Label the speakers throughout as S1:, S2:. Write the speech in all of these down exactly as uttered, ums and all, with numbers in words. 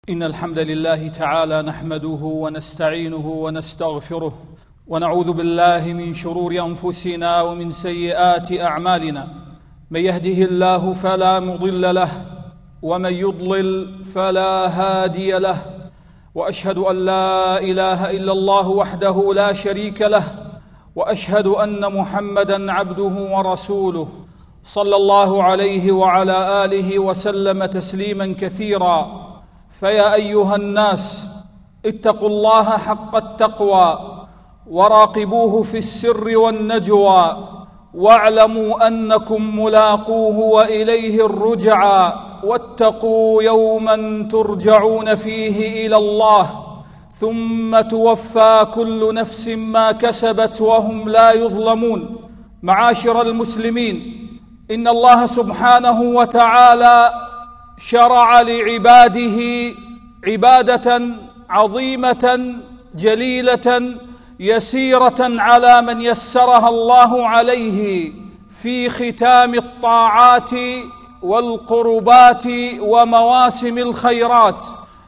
S1: إن الحمد لله تعالى نحمده ونستعينه ونستغفره ونعوذ بالله من شرور أنفسنا ومن سيئات أعمالنا. من يهده الله فلا مضل له ومن يضلل فلا هادي له، وأشهد أن لا إله إلا الله وحده لا شريك له، وأشهد أن محمدًا عبده ورسوله صلى الله عليه وعلى آله وسلم تسليمًا كثيرًا. فيا أيها الناس اتقوا الله حق التقوى وراقبوه في السر والنجوى، واعلموا أنكم ملاقوه وإليه الرجعى، واتقوا يوما ترجعون فيه إلى الله ثم توفى كل نفس ما كسبت وهم لا يظلمون. معاشر المسلمين، إن الله سبحانه وتعالى شرع لعباده عبادة عظيمة جليلة يسيرة على من يسرها الله عليه في ختام الطاعات والقربات ومواسم الخيرات،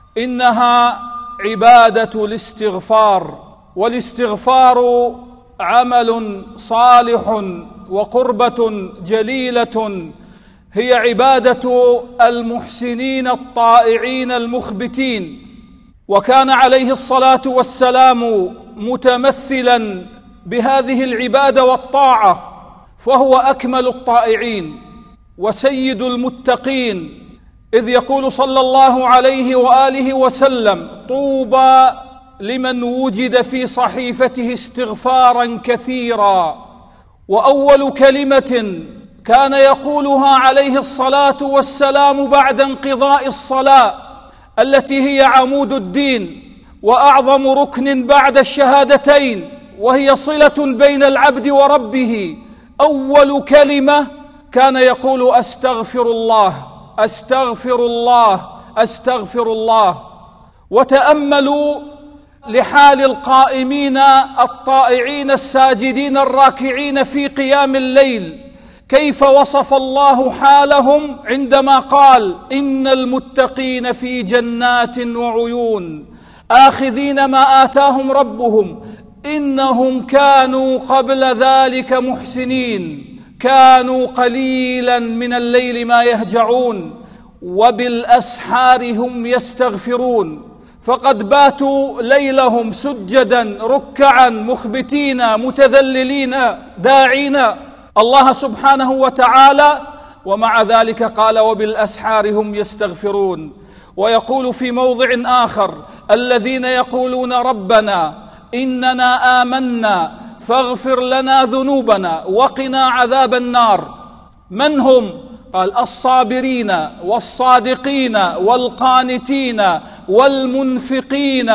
S1: إنها عبادة الاستغفار. والاستغفار عمل صالح وقربة جليلة، هي عبادة المحسنين الطائعين المخبتين. وكان عليه الصلاة والسلام متمثلا بهذه العبادة والطاعة، فهو أكمل الطائعين وسيد المتقين، إذ يقول صلى الله عليه وآله وسلم: طوبى لمن وجد في صحيفته استغفارا كثيرا. وأول كلمة كان يقولها عليه الصلاة والسلام بعد انقضاء الصلاة، التي هي عمود الدين وأعظم ركن بعد الشهادتين، وهي صلة بين العبد وربه، أول كلمة كان يقول: أستغفر الله أستغفر الله أستغفر الله. وتأملوا لحال القائمين الطائعين الساجدين الراكعين في قيام الليل، كيف وصف الله حالهم عندما قال: إن المتقين في جنات وعيون آخذين ما آتاهم ربهم إنهم كانوا قبل ذلك محسنين، كانوا قليلا من الليل ما يهجعون وبالأسحار هم يستغفرون. فقد باتوا ليلهم سجدا ركعا مخبتين متذللين داعين الله سبحانه وتعالى، ومع ذلك قال: وبالأسحار هم يستغفرون. ويقول في موضع آخر: الذين يقولون ربنا إننا آمنا فاغفر لنا ذنوبنا وقنا عذاب النار. من هم؟ قال: الصابرين والصادقين والقانتين والمنفقين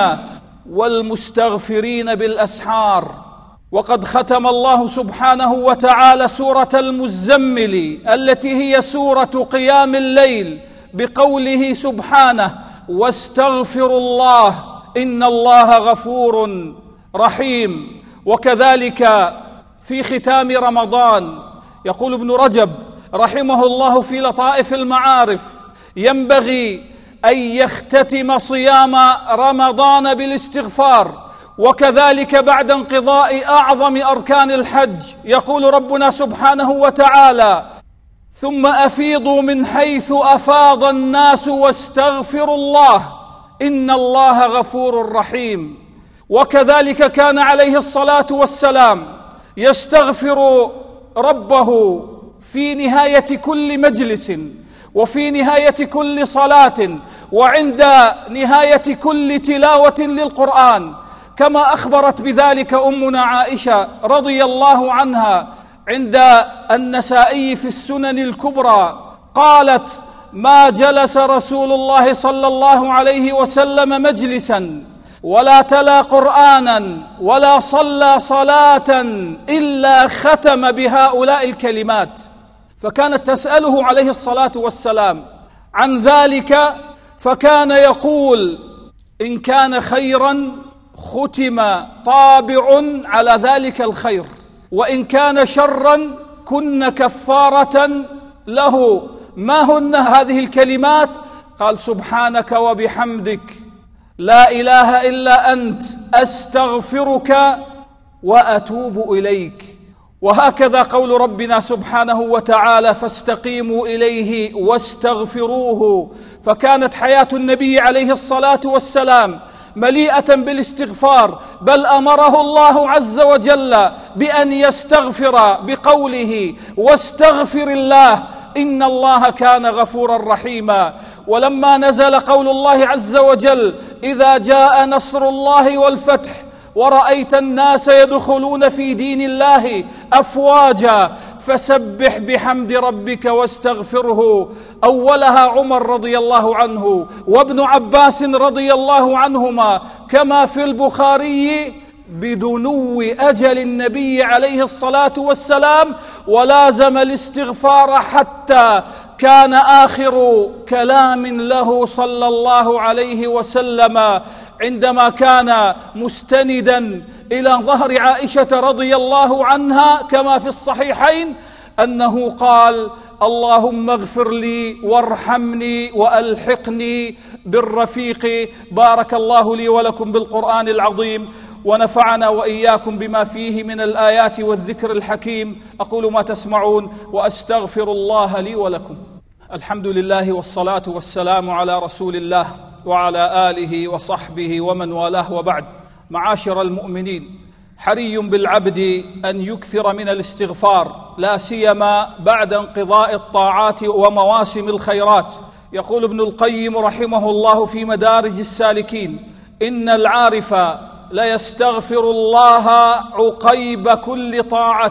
S1: والمستغفرين بالأسحار. وقد ختم الله سبحانه وتعالى سورة المزمل التي هي سورة قيام الليل بقوله سبحانه: واستغفروا الله إن الله غفور رحيم. وكذلك في ختام رمضان يقول ابن رجب رحمه الله في لطائف المعارف: ينبغي أن يختتم صيام رمضان بالاستغفار. وكذلك بعد انقضاء أعظم أركان الحج يقول ربنا سبحانه وتعالى: ثم أفيضوا من حيث أفاض الناس واستغفروا الله إن الله غفور رحيم. وكذلك كان عليه الصلاة والسلام يستغفر ربه في نهاية كل مجلس، وفي نهاية كل صلاة، وعند نهاية كل تلاوة للقرآن، كما أخبرت بذلك أمنا عائشة رضي الله عنها عند النسائي في السنن الكبرى، قالت: ما جلس رسول الله صلى الله عليه وسلم مجلسا ولا تلا قرآنا ولا صلى صلاة إلا ختم بهؤلاء الكلمات. فكانت تسأله عليه الصلاة والسلام عن ذلك، فكان يقول: إن كان خيرا ختم طابع على ذلك الخير، وإن كان شرا كن كفارة له. ما هن هذه الكلمات؟ قال: سبحانك وبحمدك لا إله إلا أنت أستغفرك وأتوب إليك. وهكذا قول ربنا سبحانه وتعالى: فاستقيموا إليه واستغفروه. فكانت حياة النبي عليه الصلاة والسلام مليئة بالاستغفار، بل أمره الله عز وجل بأن يستغفر بقوله: واستغفر الله إن الله كان غفورا رحيما. ولما نزل قول الله عز وجل: إذا جاء نصر الله والفتح ورأيت الناس يدخلون في دين الله أفواجا فسبح بحمد ربك واستغفره، أولها عمر رضي الله عنه وابن عباس رضي الله عنهما، كما في البخاري بدنو أجل النبي عليه الصلاة والسلام، ولازم الاستغفار حتى كان آخر كلام له صلى الله عليه وسلم عندما كان مستندا إلى ظهر عائشة رضي الله عنها كما في الصحيحين أنه قال: اللهم اغفر لي وارحمني وألحقني بالرفيق. بارك الله لي ولكم بالقرآن العظيم، ونفعنا وإياكم بما فيه من الآيات والذكر الحكيم. أقول ما تسمعون وأستغفر الله لي ولكم. الحمد لله والصلاة والسلام على رسول الله وعلى آله وصحبه ومن والاه، وبعد. معاشر المؤمنين، حري بالعبد أن يكثر من الاستغفار، لا سيما بعد انقضاء الطاعات ومواسم الخيرات. يقول ابن القيم رحمه الله في مدارج السالكين: إن العارف ليستغفر الله عقيب كل طاعة.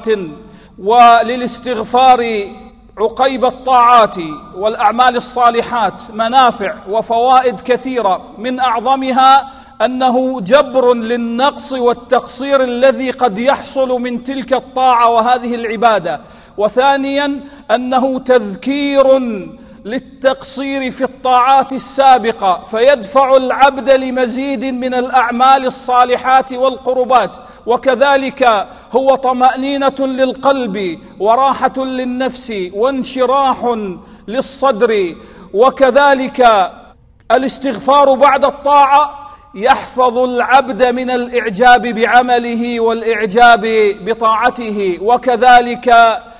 S1: وللاستغفار عقيب الطاعات والأعمال الصالحات منافع وفوائد كثيرة، من أعظمها أنه جبر للنقص والتقصير الذي قد يحصل من تلك الطاعة وهذه العبادة. وثانيا أنه تذكير للتقصير في الطاعات السابقة، فيدفع العبد لمزيد من الأعمال الصالحات والقربات. وكذلك هو طمأنينة للقلب وراحة للنفس وانشراح للصدر. وكذلك الاستغفار بعد الطاعة يحفظ العبد من الإعجاب بعمله والإعجاب بطاعته، وكذلك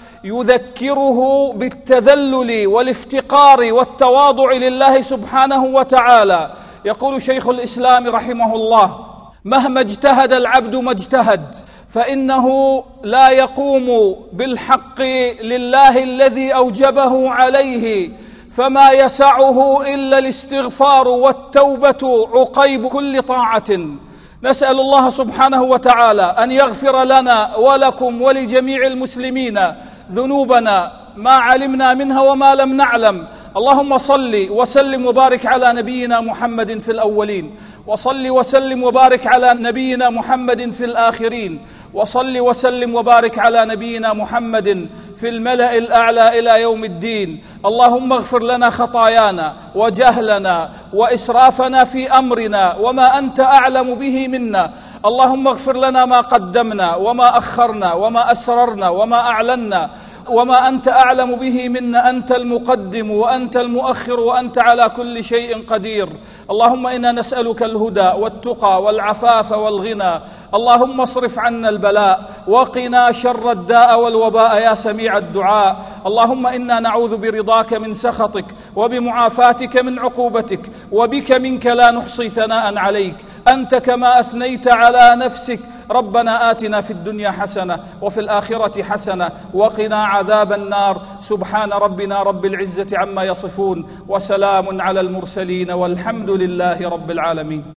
S1: يذكره بالتذلل والافتقار والتواضع لله سبحانه وتعالى. يقول شيخ الإسلام رحمه الله: مهما اجتهد العبد ما اجتهد، فإنه لا يقوم بالحق لله الذي أوجبه عليه، فما يسعه إلا الاستغفار والتوبة عقيب كل طاعة. نسأل الله سبحانه وتعالى أن يغفر لنا ولكم ولجميع المسلمين ذنوبنا ما علمنا منها وما لم نعلم. اللهم صل وسلم وبارك على نبينا محمد في الأولين، وصل وسلم وبارك على نبينا محمد في الآخرين، وصل وسلم وبارك على نبينا محمد في الملأ الأعلى إلى يوم الدين. اللهم اغفر لنا خطايانا وجهلنا وإسرافنا في أمرنا وما أنت أعلم به منا. اللهم اغفر لنا ما قدمنا وما أخرنا وما أسررنا وما أعلنا وما أنت أعلم به منا. أنت المقدم وأنت المؤخر وأنت على كل شيء قدير. اللهم إنا نسألك الهدى والتقى والعفاف والغنى. اللهم اصرف عنا البلاء وقنا شر الداء والوباء يا سميع الدعاء. اللهم إنا نعوذ برضاك من سخطك وبمعافاتك من عقوبتك، وبك منك لا نحصي ثناء عليك، أنت كما أثنيت على نفسك. ربنا آتنا في الدنيا حسنة وفي الآخرة حسنة وقنا عذاب النار. سبحان ربنا رب العزة عما يصفون، وسلام على المرسلين، والحمد لله رب العالمين.